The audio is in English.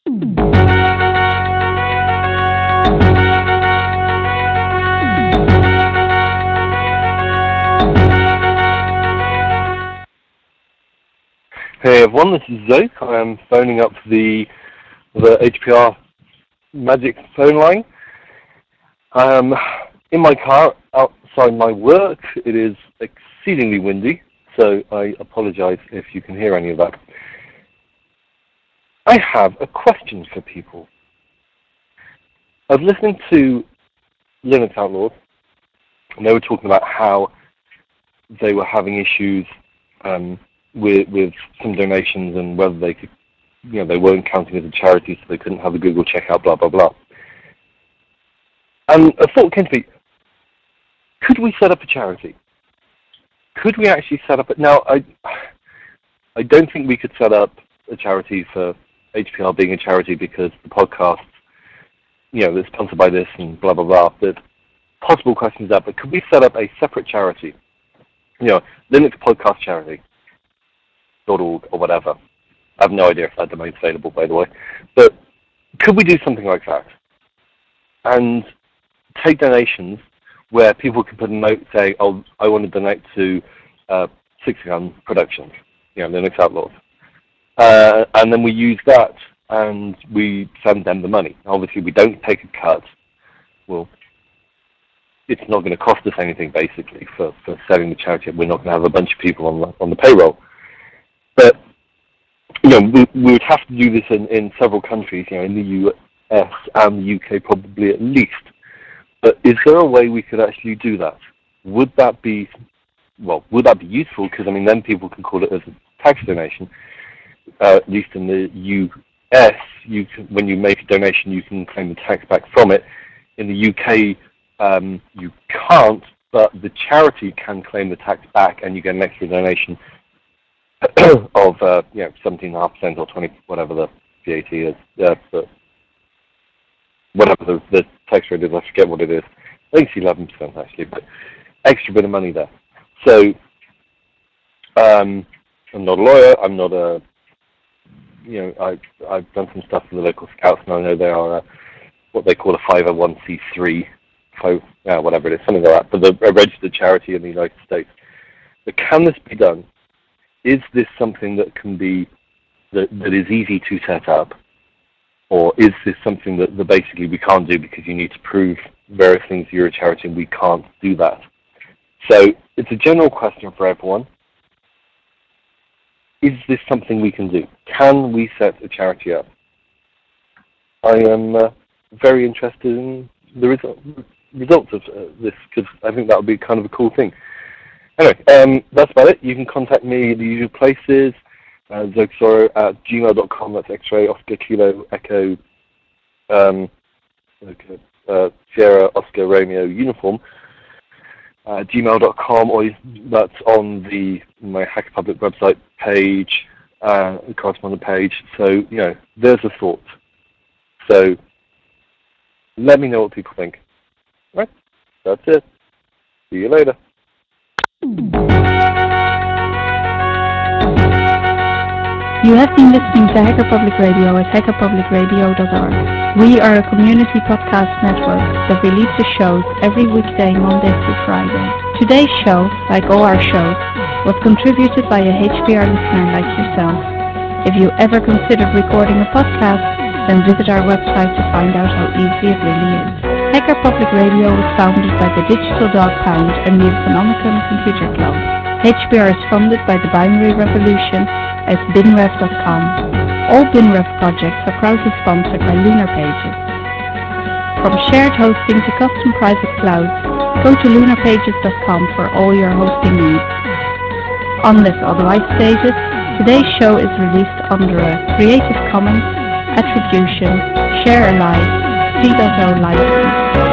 Hey everyone, this is Zoe. I am phoning up the HPR Magic phone line. I am in my car outside my work. It is exceedingly windy, so I apologize if you can hear any of that. I have a question for people. I was listening to Linux Outlaws, and they were talking about how they were having issues with some donations and whether they could, they weren't counting as a charity, so they couldn't have a Google checkout, blah, blah, blah. And a thought came to me, could we set up a charity? Could we actually set up now, I don't think we could set up a charity for HPR being a charity because the podcast, they're sponsored by this and blah, blah, blah. There's possible questions there, but could we set up a separate charity? Linux podcast charity. .org or whatever. I have no idea if that domain's available, by the way. But could we do something like that? And take donations where people can put a note saying, oh, I want to donate to Six Gun Productions, Linux Outlaws. And then we use that and we send them the money. Obviously, we don't take a cut. Well, it's not going to cost us anything, basically, for setting the charity up. We're not going to have a bunch of people on the payroll. But we would have to do this in several countries, in the US and the UK probably at least. But is there a way we could actually do that? Would that be useful? Because then people can call it as a tax donation. At least in the US, when you make a donation, you can claim the tax back from it. In the UK, you can't, but the charity can claim the tax back, and you get an extra donation of 17.5% or 20, whatever the VAT is, but whatever the tax rate is, I forget what it is. I think it's 11% actually, but extra bit of money there. So I'm not a lawyer. I'm not a I've done some stuff for the local scouts, and I know they are what they call a 501c3, whatever it is, something like that. But they're a registered charity in the United States. But can this be done? Is this something that can be, that is easy to set up? Or is this something that basically we can't do because you need to prove various things you're a charity and we can't do that? So it's a general question for everyone. Is this something we can do? Can we set a charity up? I am very interested in the results of this because I think that would be kind of a cool thing. Anyway, that's about it. You can contact me at the usual places, zokesoro@gmail.com. That's X-ray, Oscar, Kilo, Echo, Sierra, Oscar, Romeo, Uniform, gmail.com, or that's on my Hacker Public website page, the correspondent page. So, there's a thought. So, let me know what people think. All right, that's it. See you later. You have been listening to Hacker Public Radio at hackerpublicradio.org. We are a community podcast network that releases shows every weekday, Monday through Friday. Today's show, like all our shows, was contributed by a HPR listener like yourself. If you ever considered recording a podcast, then visit our website to find out how easy it really is. Hacker Public Radio was founded by the Digital Dog Pound and the Economicon Computer Club. HPR is funded by the Binary Revolution at binrev.com. All BinRev projects are proudly sponsored by Lunar Pages. From shared hosting to custom private clouds, go to lunarpages.com for all your hosting needs. Unless otherwise stated, today's show is released under a Creative Commons Attribution Share Alike 3.0 license.